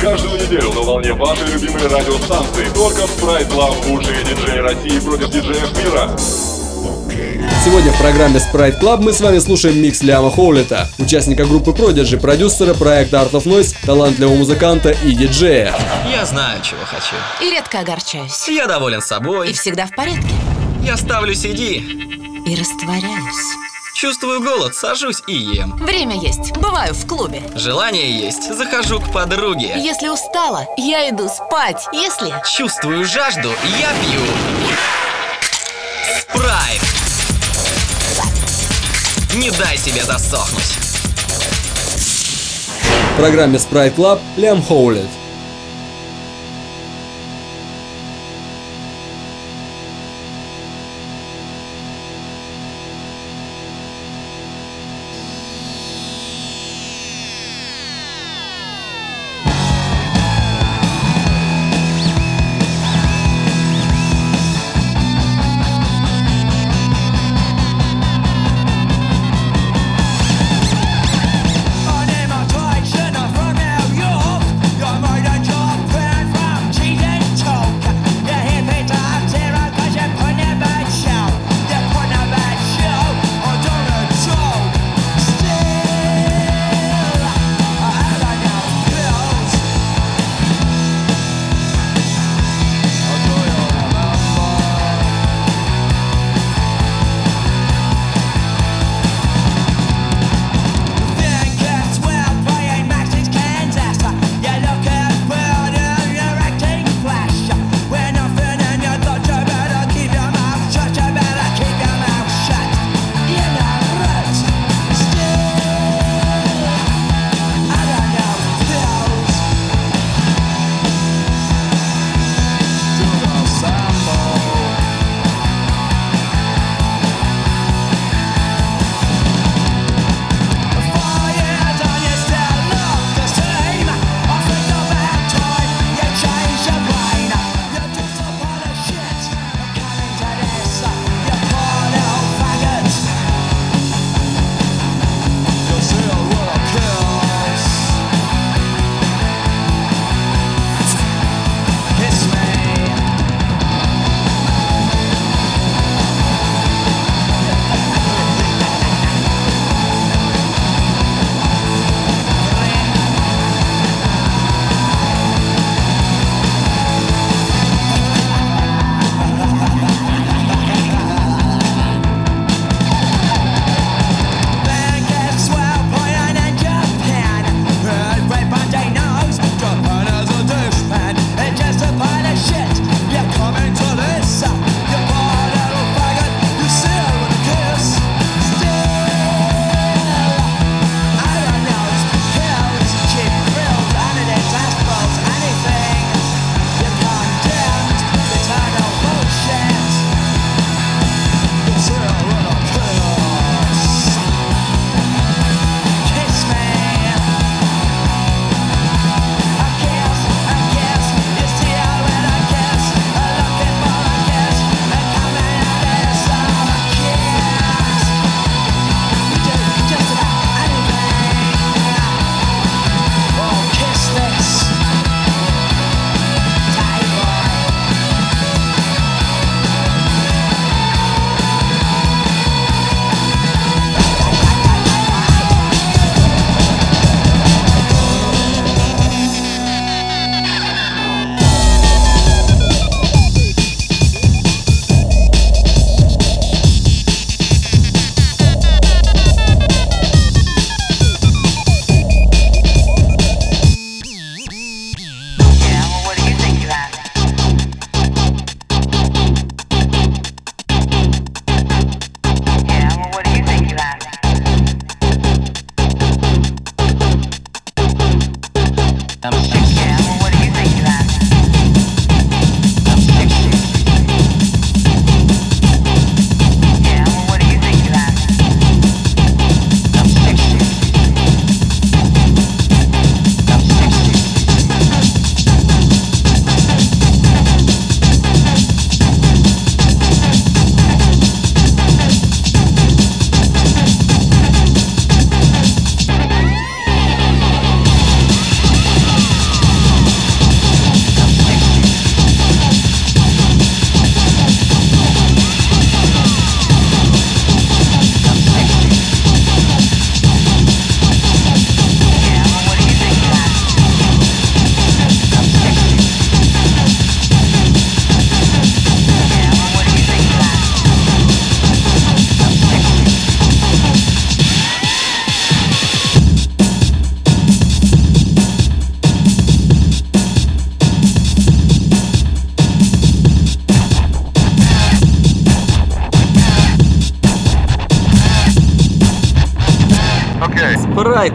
каждую неделю на волне вашей любимой радиостанции. Только в Sprite Club лучшие диджеи России против диджеев мира. Сегодня в программе Sprite Club мы с вами слушаем микс Лиама Хоулета, участника группы Prodigy, продюсера проекта Art of Noise, талантливого музыканта и диджея. Я знаю, чего хочу. И редко огорчаюсь. Я доволен собой. И всегда в порядке. Я ставлю CD. И растворяюсь. Чувствую голод, сажусь и ем. Время есть. Бываю в клубе. Желание есть, захожу к подруге. Если устала, я иду спать. Если... Чувствую жажду, я пью. Спрайт. Не дай себе засохнуть. В программе Sprite Club Лиам Хоулет. An imitation from New York. You're my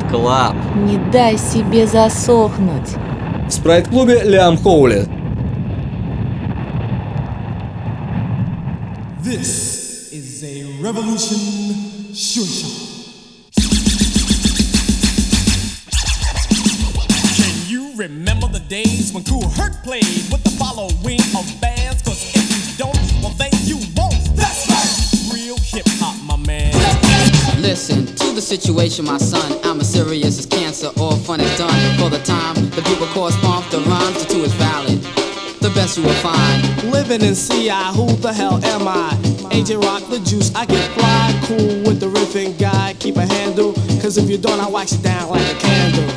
Sprite Club. Не дай себе засохнуть. В спрайт-клубе Лиам Хоулет. This is a revolution sure shot. Can you remember the days when Kool Herc played with the following of bands? Cause if you don't, well then you won't. That's right, real hip hop, my man. Listen to the situation, my son. I'm as serious as cancer, all fun is done. For the time, the people correspond, the rhymes, the two is valid. The best you will find. Living in CI, who the hell am I? AJ Rock the juice, I get fly, cool with the riffing guy. Keep a handle, cause if you don't, I wax it down like a candle.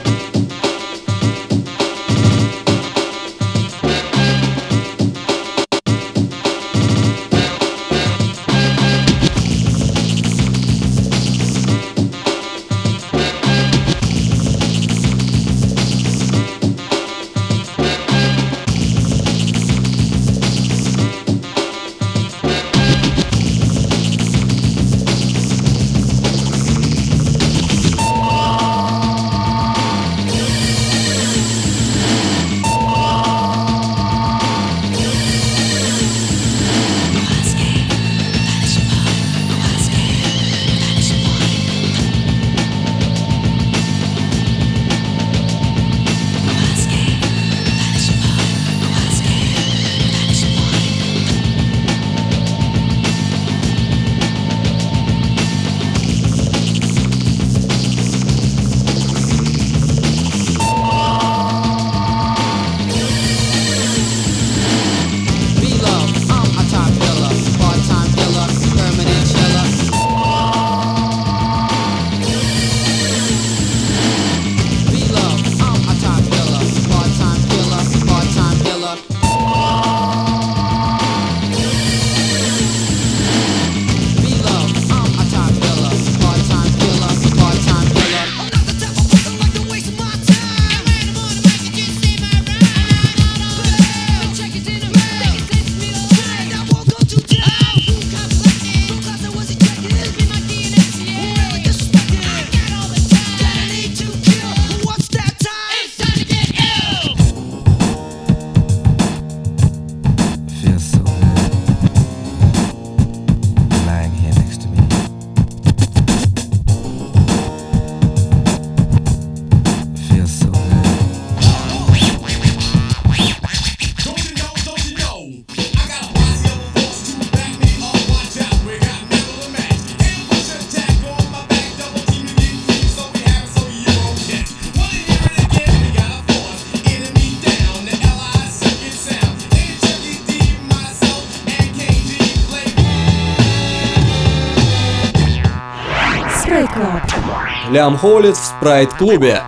Лиам Хоулет в спрайт-клубе.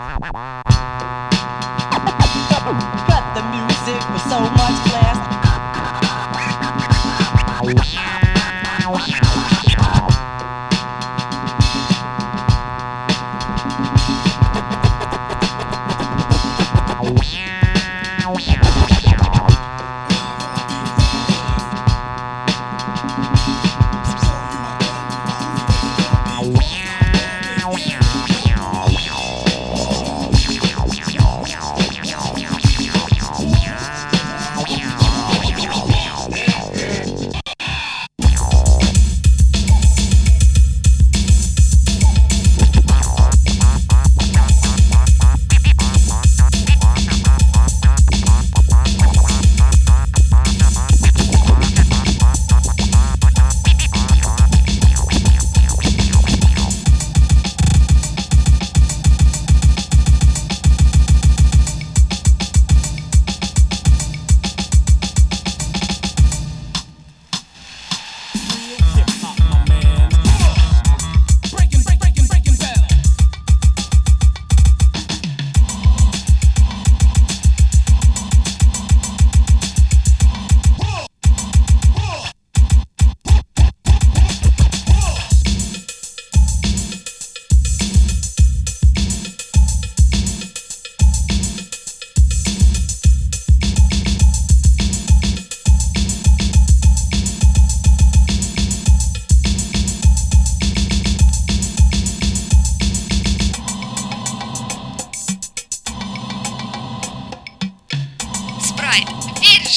Cut the music with so much class.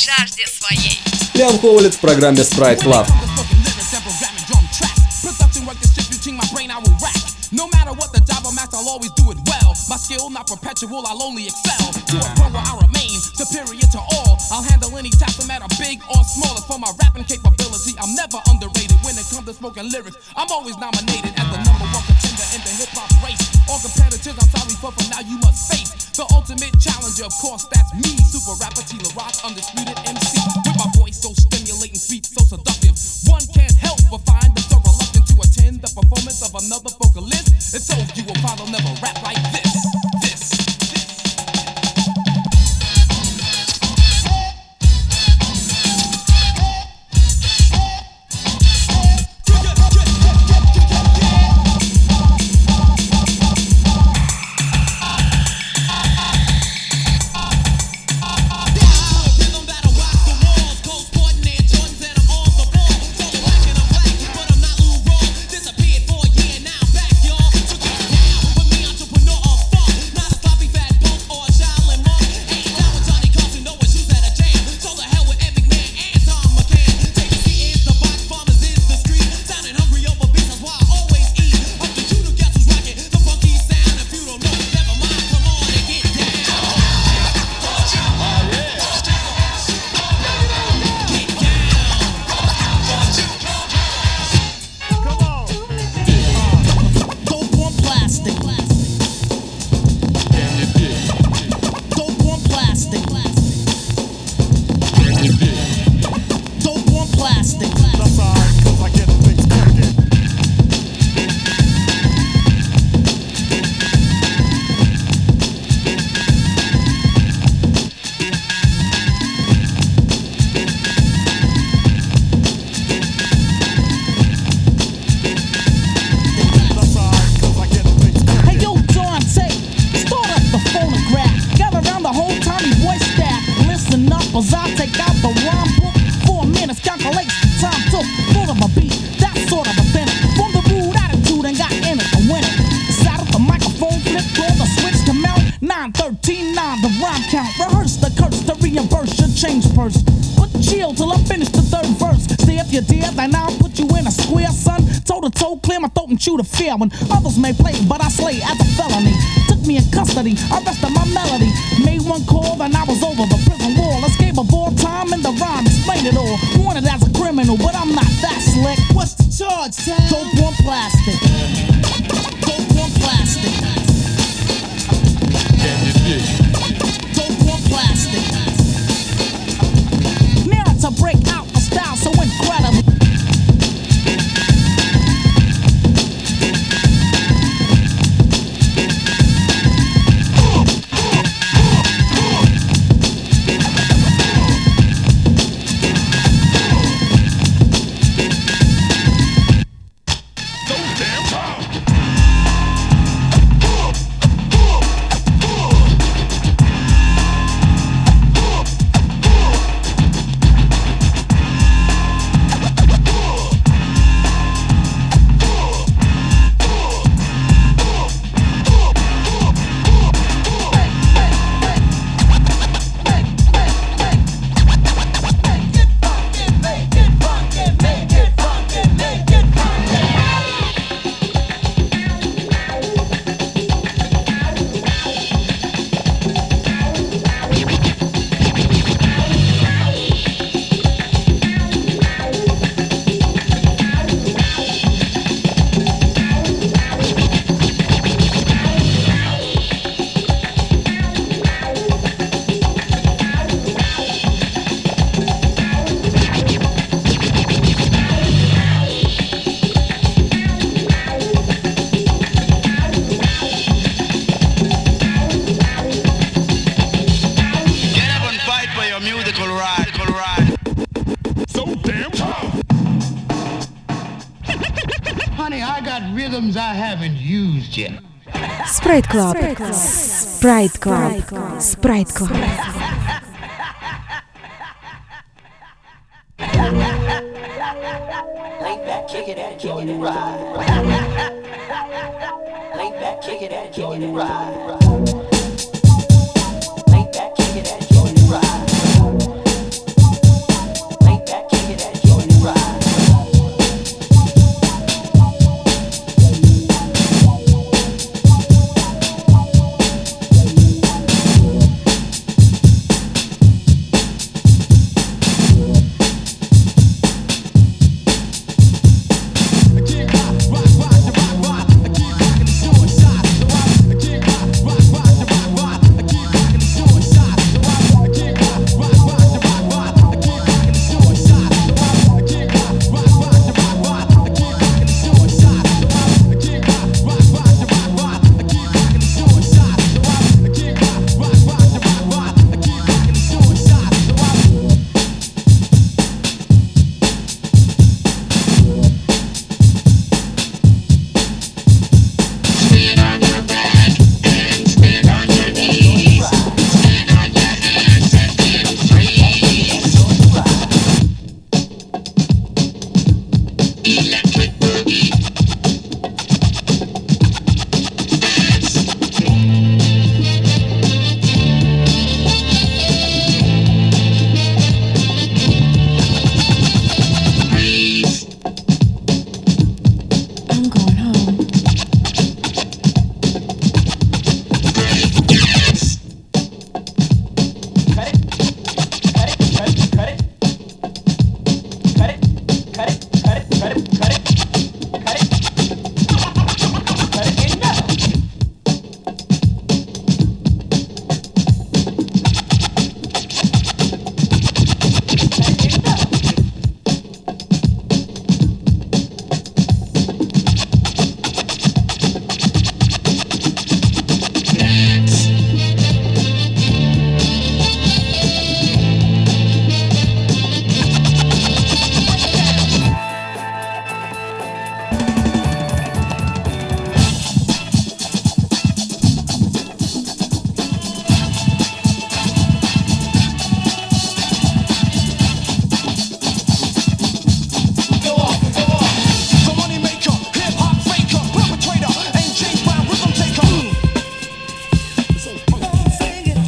жажде своей. Лиам Хоулет в программе Sprite Club. No matter what the job I'm at, I'll always do it well. My skill not perpetual, I'll only excel. To a point where I remain superior to all. I'll handle any task, no matter big or small. As for my rapping capability, I'm never underrated. When it comes to smoking lyrics, I'm always nominated as the #1 contender in the hip-hop race. All competitors, I'm sorry for now you must face the ultimate challenger, of course, that's me. Super rapper T-La Rock, undisputed MC. With my voice so stimulating, beat so seductive, one can't help but find themselves reluctant to attend the performance of another vocalist. And so you will follow never rap like this. You to fear when others may play, but I slay as a felony. Took me in custody, arrested my melody. Made one call, then I was over the prison wall. Escape of all time and the rhyme explain it all. Wanted as a criminal, but I'm not that slick. What's the charge, Sam? Dope on plastic. Dope on plastic. Dope on plastic. Now to break out a style so incredible. Sprite Club. Sprite Club. Sprite Club. Lay back, kick it and kick it right. Lay back, kick it and kick it right. Lay back, kick it and kick it right.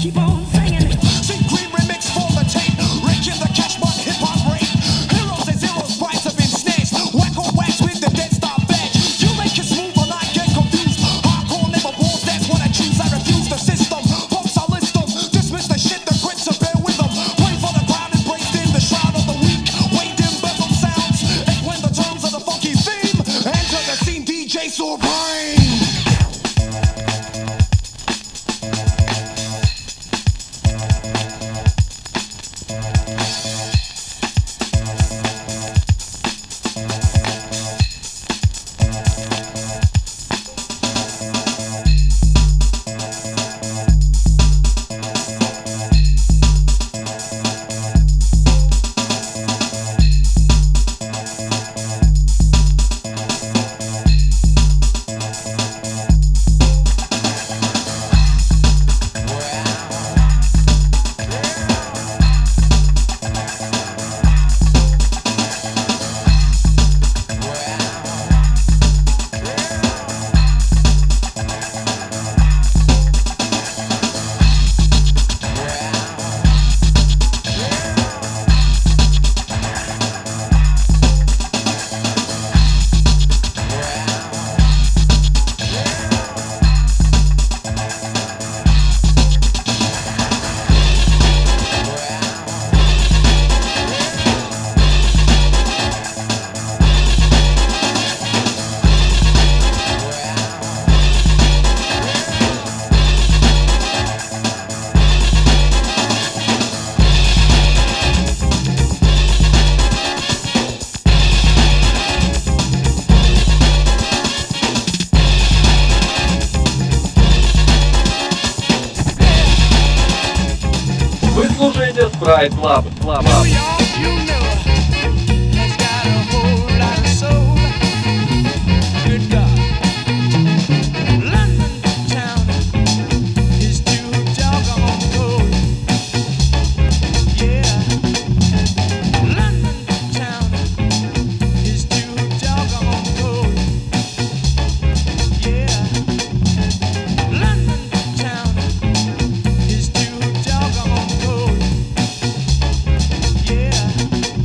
keep on singing. See Green remix for the tape. Rick in the cash mark hip hop rate. Heroes and zeros, price have been snatched. Whack on wax with the dead star badge. You make it smooth and I get confused. Hardcore never balls, that's what I choose. I refuse the system. Folks, I list them. Dismiss the shit, the grits to bear with them. Pray for the ground and break in the shroud of the weak. Wait in bedlam sounds. And when the terms of the funky theme enter the scene, DJ Supreme. Вы слушаете Sprite Club. Yeah.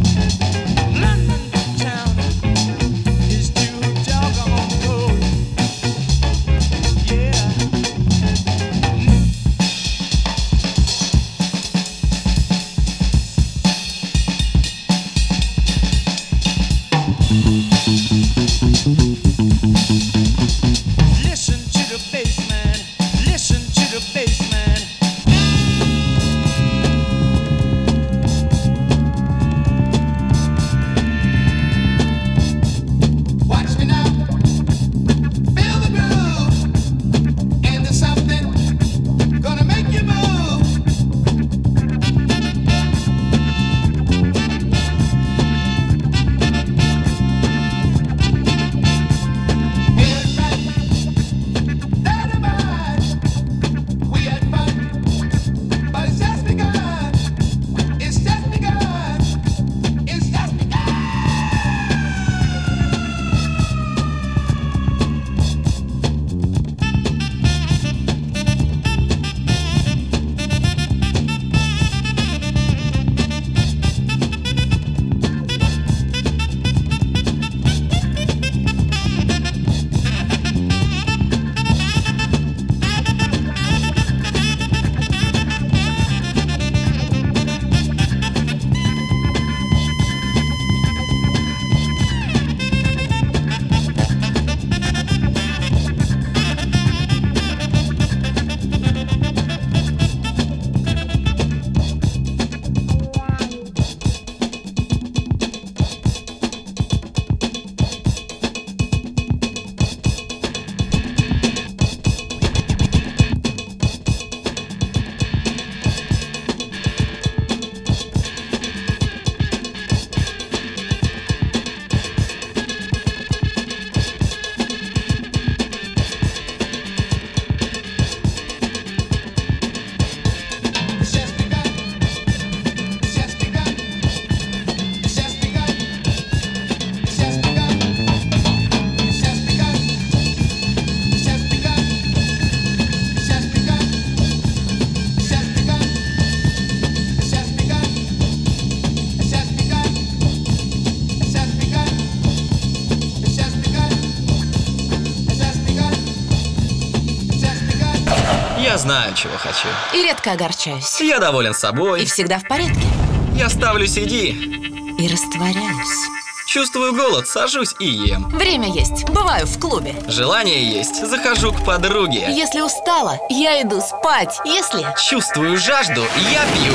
знаю, чего хочу. И редко огорчаюсь. Я доволен собой. И всегда в порядке. Я ставлю CD. И растворяюсь. Чувствую голод, сажусь и ем. Время есть. Бываю в клубе. Желание есть, захожу к подруге. Если устала, я иду спать. Если... Чувствую жажду, я пью.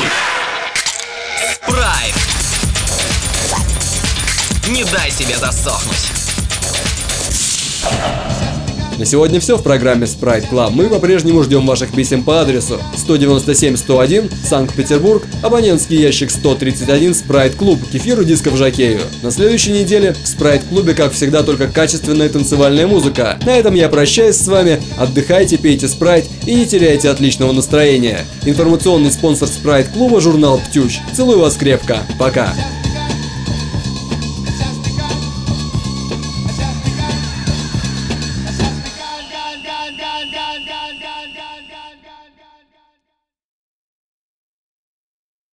Спрайт. Не дай себе засохнуть. На сегодня все в программе Sprite Club. Мы по-прежнему ждем ваших писем по адресу 197-101, Санкт-Петербург, абонентский ящик 131, Sprite Club, к эфиру дисков Жокею. На следующей неделе в Sprite Club'е, как всегда, только качественная танцевальная музыка. На этом я прощаюсь с вами. Отдыхайте, пейте Sprite и не теряйте отличного настроения. Информационный спонсор Sprite Club'а — журнал «Птющ». Целую вас крепко. Пока.